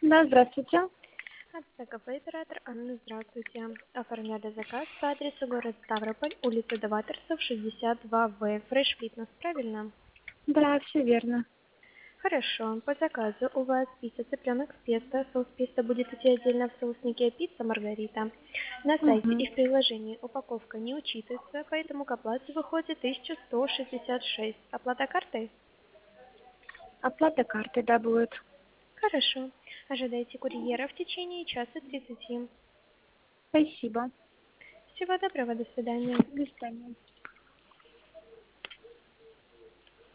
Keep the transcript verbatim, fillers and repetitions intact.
Да, здравствуйте. АТТ кафе оператор Анна, здравствуйте. Оформляли заказ по адресу город Ставрополь, улица Даваторцев, шестьдесят два В. Фреш Фитнес, правильно? Да, все верно. Хорошо. По заказу у вас пицца цыпленок с песто. Соус песто будет идти отдельно в соуснике пицца Маргарита. На сайте Угу. и в приложении упаковка не учитывается, поэтому к оплате выходит тысяча сто шестьдесят шесть. Оплата картой? Оплата картой, да, будет. Хорошо. Ожидайте курьера в течение часа тридцати. Спасибо. Всего доброго, до свидания. До свидания.